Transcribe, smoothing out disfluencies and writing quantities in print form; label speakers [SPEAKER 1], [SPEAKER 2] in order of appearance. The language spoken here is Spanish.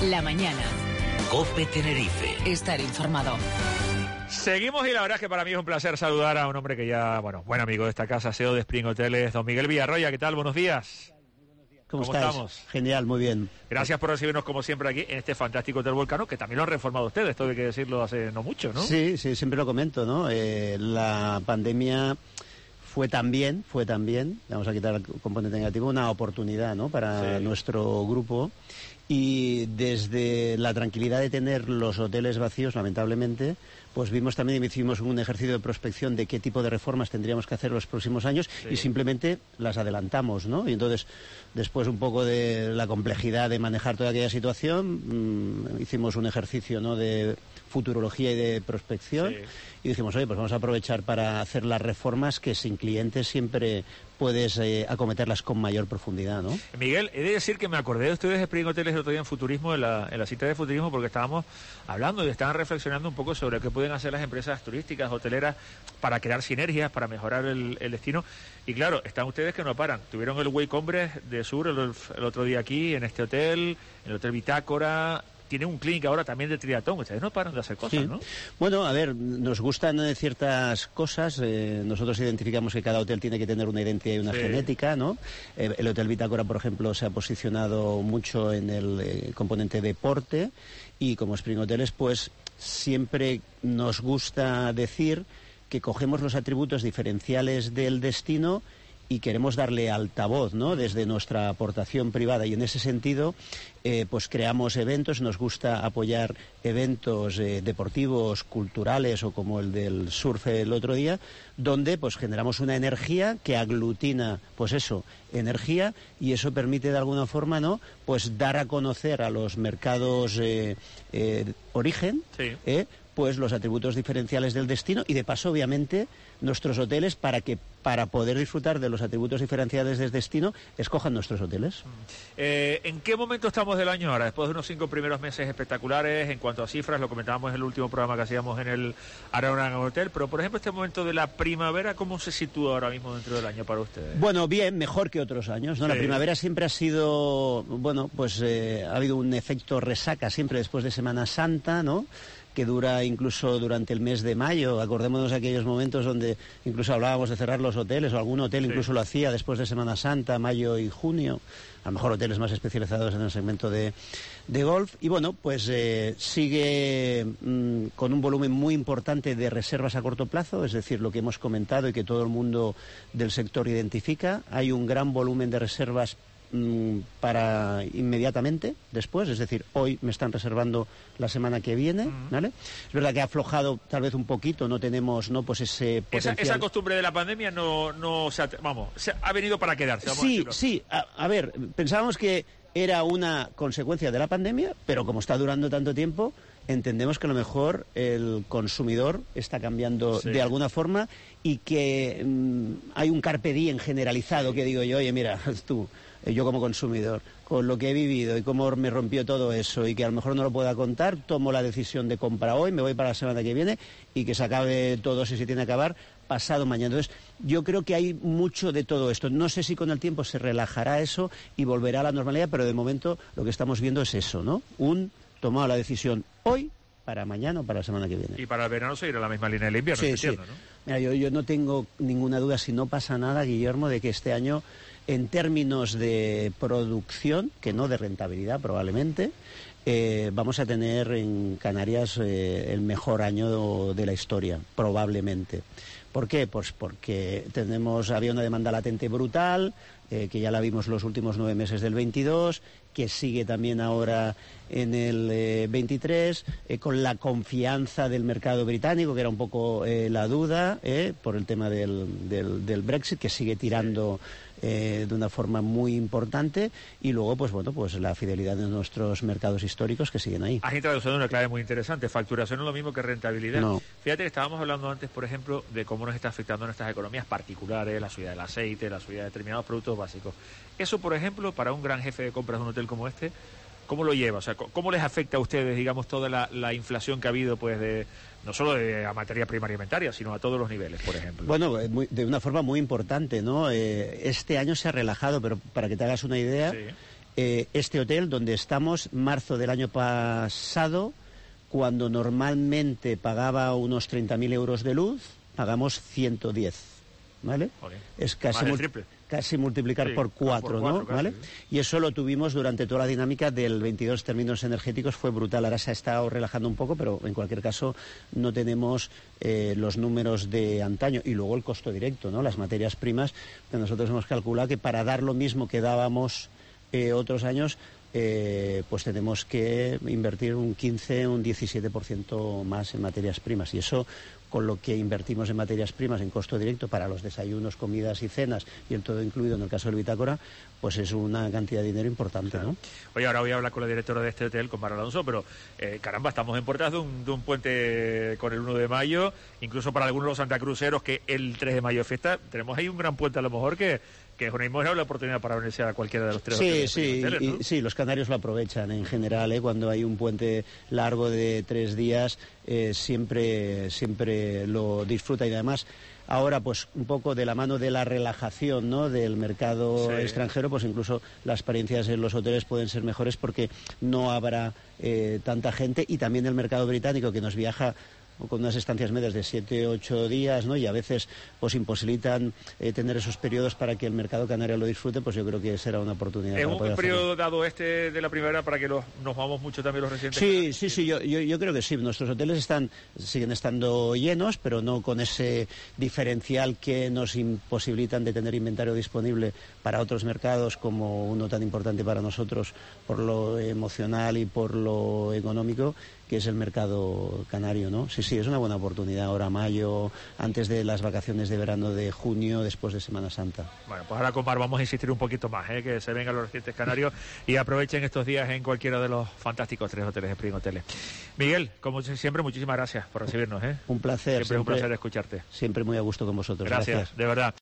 [SPEAKER 1] La mañana.
[SPEAKER 2] COPE Tenerife.
[SPEAKER 1] Estar informado.
[SPEAKER 3] Seguimos y la verdad es que para mí es un placer saludar a un hombre que ya, buen amigo de esta casa, CEO de Spring Hoteles, don Miguel Villarroya. ¿Qué tal? Buenos días.
[SPEAKER 4] ¿Cómo estamos? Genial, muy bien.
[SPEAKER 3] Gracias por recibirnos como siempre aquí en este fantástico Hotel Volcano, que también lo han reformado ustedes, esto hay que decirlo hace no mucho, ¿no?
[SPEAKER 4] Sí, siempre lo comento, ¿no? La pandemia fue también, vamos a quitar el componente negativo, una oportunidad, ¿no? Para nuestro grupo. Y desde la tranquilidad de tener los hoteles vacíos, lamentablemente, pues vimos también y hicimos un ejercicio de prospección de qué tipo de reformas tendríamos que hacer los próximos años y simplemente las adelantamos, ¿no? Y entonces, después un poco de la complejidad de manejar toda aquella situación, hicimos un ejercicio, ¿no?, de futurología y de prospección y dijimos, oye, pues vamos a aprovechar para hacer las reformas que sin clientes siempre puedes acometerlas con mayor profundidad, ¿no?
[SPEAKER 3] Miguel, he de decir que me acordé de ustedes de Spring Hoteles el otro día en Futurismo, en la cita de Futurismo, porque estábamos hablando y estaban reflexionando un poco sobre qué pueden hacer las empresas turísticas, hoteleras, para crear sinergias, para mejorar el destino. Y claro, están ustedes que no paran. Tuvieron el Wake Hombres de Sur el otro día aquí, en este hotel, en el Hotel Bitácora. Tiene un clinic ahora también de triatlón. Ustedes no paran de hacer cosas, ¿no?
[SPEAKER 4] Bueno, a ver, nos gustan ciertas cosas. Nosotros identificamos que cada hotel tiene que tener una identidad y una genética, ¿no? El Hotel Bitácora, por ejemplo, se ha posicionado mucho en el componente deporte y como Spring Hoteles, pues siempre nos gusta decir que cogemos los atributos diferenciales del destino y queremos darle altavoz, ¿no?, desde nuestra aportación privada, y en ese sentido pues creamos eventos. Nos gusta apoyar eventos deportivos, culturales, o como el del surf el otro día, donde pues generamos una energía que aglutina, pues eso, energía, y eso permite de alguna forma, ¿no?, pues dar a conocer a los mercados origen, pues los atributos diferenciales del destino, y de paso, obviamente, nuestros hoteles, para poder disfrutar de los atributos diferenciales del destino, escojan nuestros hoteles.
[SPEAKER 3] ¿En qué momento estamos del año ahora? Después de unos 5 primeros meses espectaculares en cuanto a cifras, lo comentábamos en el último programa que hacíamos en el Aragón Hotel, pero por ejemplo este momento de la primavera, ¿cómo se sitúa ahora mismo dentro del año para ustedes?
[SPEAKER 4] Bueno, bien, mejor que otros años, ¿no? La primavera siempre ha sido, bueno, pues ha habido un efecto resaca siempre después de Semana Santa, ¿no?, que dura incluso durante el mes de mayo. Acordémonos de aquellos momentos donde incluso hablábamos de cerrar los hoteles, o algún hotel incluso lo hacía después de Semana Santa, mayo y junio, a lo mejor hoteles más especializados en el segmento de golf. Y bueno, pues sigue con un volumen muy importante de reservas a corto plazo, es decir, lo que hemos comentado y que todo el mundo del sector identifica. Hay un gran volumen de reservas para inmediatamente después, es decir, hoy me están reservando la semana que viene, ¿vale? Es verdad que ha aflojado tal vez un poquito, no tenemos, ¿no?, pues ese potencial. Esa
[SPEAKER 3] costumbre de la pandemia no ha venido para quedarse.
[SPEAKER 4] A ver, pensábamos que era una consecuencia de la pandemia, pero como está durando tanto tiempo, entendemos que a lo mejor el consumidor está cambiando de alguna forma, y que hay un carpe diem generalizado que digo yo, oye, mira, yo como consumidor, con lo que he vivido y cómo me rompió todo eso, y que a lo mejor no lo pueda contar, tomo la decisión de compra hoy, me voy para la semana que viene, y que se acabe todo, si se tiene que acabar, pasado mañana. Entonces, yo creo que hay mucho de todo esto. No sé si con el tiempo se relajará eso y volverá a la normalidad, pero de momento lo que estamos viendo es eso, ¿no? Tomado la decisión hoy, para mañana o para la semana que viene.
[SPEAKER 3] Y para el verano seguirá la misma línea del invierno, entiendo, ¿no?
[SPEAKER 4] Mira, yo no tengo ninguna duda, si no pasa nada, Guillermo, de que este año, en términos de producción, que no de rentabilidad probablemente, vamos a tener en Canarias el mejor año de la historia, probablemente. ¿Por qué? Pues porque había una demanda latente brutal, que ya la vimos los últimos 9 meses del 22, que sigue también ahora en el 23, con la confianza del mercado británico, que era un poco la duda, por el tema del Brexit, que sigue tirando de una forma muy importante, y luego, pues bueno, pues la fidelidad de nuestros mercados históricos que siguen ahí.
[SPEAKER 3] Has introducido una clave muy interesante. Facturación no es lo mismo que rentabilidad.
[SPEAKER 4] No.
[SPEAKER 3] Fíjate que estábamos hablando antes, por ejemplo, de cómo nos está afectando nuestras economías particulares, la subida del aceite, la subida de determinados productos básicos. Eso, por ejemplo, para un gran jefe de compras de un hotel como este, ¿cómo lo lleva? O sea, ¿cómo les afecta a ustedes, digamos, toda la inflación que ha habido, pues, no solo de a materia prima alimentaria, sino a todos los niveles, por ejemplo?
[SPEAKER 4] Bueno, de una forma muy importante, ¿no? Este año se ha relajado, pero para que te hagas una idea, Este hotel donde estamos, marzo del año pasado, cuando normalmente pagaba unos 30.000 euros de luz, pagamos 110, ¿vale?
[SPEAKER 3] Joder.
[SPEAKER 4] Es casi multiplicar por 4, ¿no?
[SPEAKER 3] Casi,
[SPEAKER 4] ¿vale?
[SPEAKER 3] sí.
[SPEAKER 4] Y eso lo tuvimos durante toda la dinámica del 22 términos energéticos, fue brutal. Ahora se ha estado relajando un poco, pero en cualquier caso no tenemos los números de antaño. Y luego el costo directo, ¿no? Las materias primas, que nosotros hemos calculado que para dar lo mismo que dábamos otros años, pues tenemos que invertir un 15, un 17% más en materias primas. Y eso, con lo que invertimos en materias primas en costo directo para los desayunos, comidas y cenas, y el todo incluido en el caso del Bitácora, pues es una cantidad de dinero importante, claro, ¿no?
[SPEAKER 3] Oye, ahora voy a hablar con la directora de este hotel, con Mar Alonso, pero caramba, estamos en puertas de un puente con el 1 de mayo, incluso para algunos de los santacruceros que el 3 de mayo es fiesta, tenemos ahí un gran puente a lo mejor que es una inmejorable oportunidad para unirse a cualquiera de los tres hoteles.
[SPEAKER 4] Sí, los canarios lo aprovechan en general, cuando hay un puente largo de 3 días, siempre lo disfruta. Y además, ahora pues un poco de la mano de la relajación, ¿no?, del mercado extranjero, pues incluso las experiencias en los hoteles pueden ser mejores porque no habrá tanta gente, y también el mercado británico, que nos viaja con unas estancias medias de 7-8 días, ¿no?, y a veces pues imposibilitan tener esos periodos para que el mercado canario lo disfrute, pues yo creo que será una oportunidad.
[SPEAKER 3] ¿Es
[SPEAKER 4] para
[SPEAKER 3] un periodo
[SPEAKER 4] hacerlo
[SPEAKER 3] dado de la primavera para que nos vamos mucho también los residentes?
[SPEAKER 4] Sí, yo creo que sí. Nuestros hoteles siguen estando llenos, pero no con ese diferencial que nos imposibilitan de tener inventario disponible para otros mercados, como uno tan importante para nosotros por lo emocional y por lo económico, que es el mercado canario, ¿no? Sí, es una buena oportunidad ahora, mayo, antes de las vacaciones de verano de junio, después de Semana Santa.
[SPEAKER 3] Bueno, pues ahora con Mar vamos a insistir un poquito más, que se vengan los residentes canarios y aprovechen estos días en cualquiera de los fantásticos 3 hoteles de Spring Hoteles. Miguel, como siempre, muchísimas gracias por recibirnos.
[SPEAKER 4] Un placer.
[SPEAKER 3] Siempre es un placer escucharte.
[SPEAKER 4] Siempre muy a gusto con vosotros.
[SPEAKER 3] Gracias, de verdad.